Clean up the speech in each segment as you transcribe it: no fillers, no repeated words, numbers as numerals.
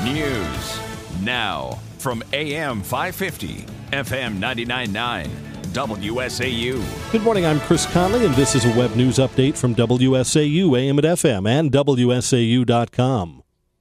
News. Now, from AM 550, FM 99.9, WSAU. Good morning, I'm Chris Conley, and this is a web news update from WSAU, AM and FM, and WSAU.com.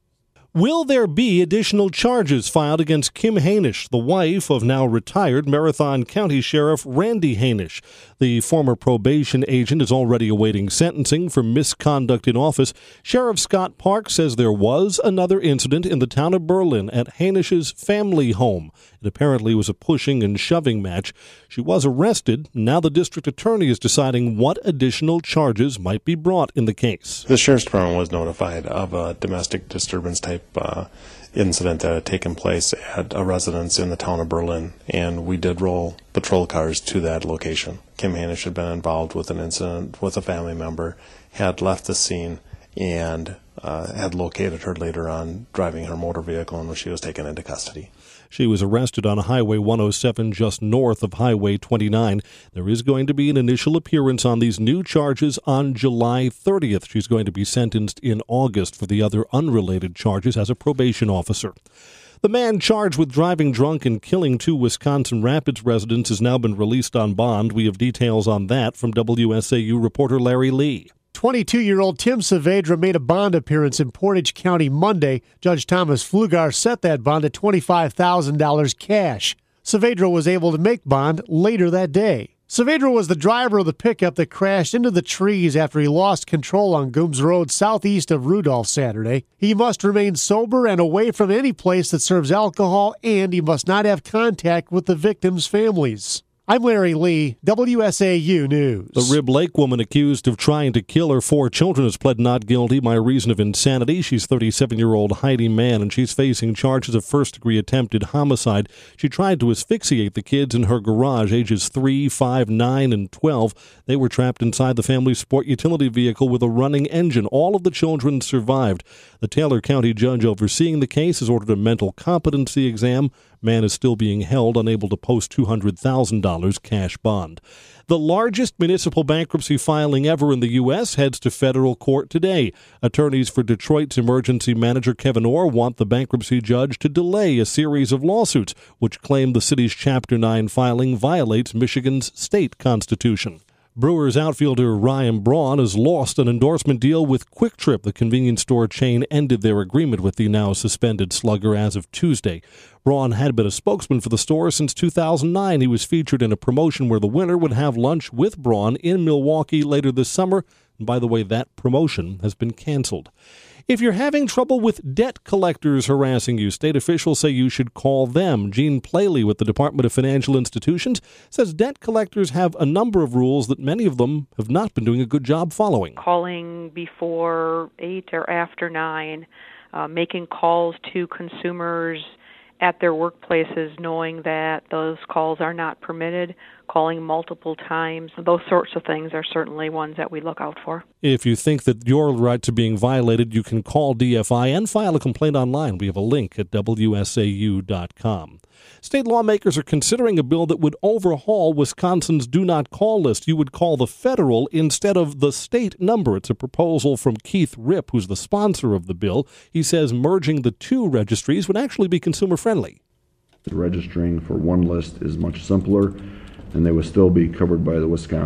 Will there be additional charges filed against Kim Hainish, the wife of now retired Marathon County Sheriff Randy Hainish? The former probation agent is already awaiting sentencing for misconduct in office. Sheriff Scott Park says there was another incident in the town of Berlin at Hainish's family home. It apparently was a pushing and shoving match. She was arrested. Now the district attorney is deciding what additional charges might be brought in the case. The Sheriff's Department was notified of a domestic disturbance type incident that had taken place at a residence in the town of Berlin, and we did roll patrol cars to that location. Kim Hainish had been involved with an incident with a family member, had left the scene, and had located her later on driving her motor vehicle, and she was taken into custody. She was arrested on Highway 107 just north of Highway 29. There is going to be an initial appearance on these new charges on July 30th. She's going to be sentenced in August for the other unrelated charges as a probation officer. The man charged with driving drunk and killing two Wisconsin Rapids residents has now been released on bond. We have details on that from WSAU reporter Larry Lee. 22-year-old Tim Saavedra made a bond appearance in Portage County Monday. Judge Thomas Pflugar set that bond at $25,000 cash. Saavedra was able to make bond later that day. Saavedra was the driver of the pickup that crashed into the trees after he lost control on Gooms Road southeast of Rudolph Saturday. He must remain sober and away from any place that serves alcohol, and he must not have contact with the victims' families. I'm Larry Lee, WSAU News. The Rib Lake woman accused of trying to kill her four children has pled not guilty by reason of insanity. She's 37-year-old Heidi Mann, and she's facing charges of first-degree attempted homicide. She tried to asphyxiate the kids in her garage, ages 3, 5, 9, and 12. They were trapped inside the family's sport utility vehicle with a running engine. All of the children survived. The Taylor County judge overseeing the case has ordered a mental competency exam. Mann is still being held, unable to post $200,000 cash bond. The largest municipal bankruptcy filing ever in the U.S. heads to federal court today. Attorneys for Detroit's emergency manager Kevin Orr want the bankruptcy judge to delay a series of lawsuits which claim the city's Chapter 9 filing violates Michigan's state constitution. Brewers outfielder Ryan Braun has lost an endorsement deal with Quick Trip. The convenience store chain ended their agreement with the now suspended slugger as of Tuesday. Braun had been a spokesman for the store since 2009. He was featured in a promotion where the winner would have lunch with Braun in Milwaukee later this summer. And by the way, that promotion has been canceled. If you're having trouble with debt collectors harassing you, state officials say you should call them. Gene Plaley with the Department of Financial Institutions says debt collectors have a number of rules that many of them have not been doing a good job following. Calling before 8 or after 9, making calls to consumers at their workplaces knowing that those calls are not permitted, calling multiple times. Those sorts of things are certainly ones that we look out for. If you think that your rights are being violated, you can call DFI and file a complaint online. We have a link at WSAU.com. State lawmakers are considering a bill that would overhaul Wisconsin's Do Not Call list. You would call the federal instead of the state number. It's a proposal from Keith Ripp, who's the sponsor of the bill. He says merging the two registries would actually be consumer-friendly. Registering for one list is much simpler, and they would still be covered by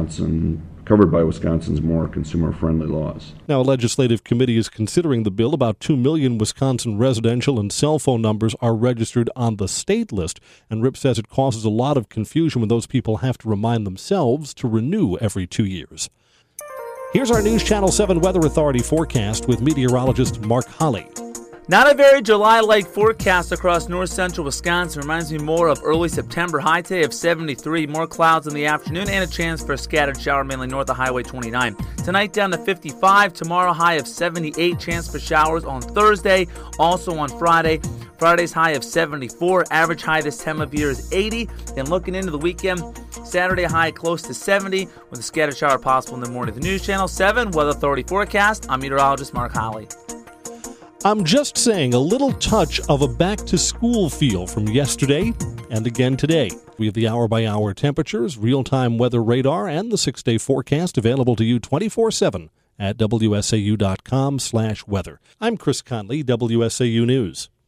Wisconsin's more consumer-friendly laws. Now, a legislative committee is considering the bill. About 2 million Wisconsin residential and cell phone numbers are registered on the state list, and Ripp says it causes a lot of confusion when those people have to remind themselves to renew every 2 years. Here's our News Channel 7 Weather Authority forecast with meteorologist Mark Holly. Not a very July-like forecast across north-central Wisconsin. Reminds me more of early September. High today of 73. More clouds in the afternoon and a chance for a scattered shower mainly north of Highway 29. Tonight down to 55. Tomorrow high of 78. Chance for showers on Thursday. Also on Friday. Friday's high of 74. Average high this time of year is 80. Then looking into the weekend, Saturday high close to 70 with a scattered shower possible in the morning. The News Channel 7 Weather Authority forecast. I'm meteorologist Mark Holly. I'm just saying a little touch of a back-to-school feel from yesterday and again today. We have the hour-by-hour temperatures, real-time weather radar, and the 6-day forecast available to you 24/7 at WSAU.com/weather. I'm Chris Conley, WSAU News.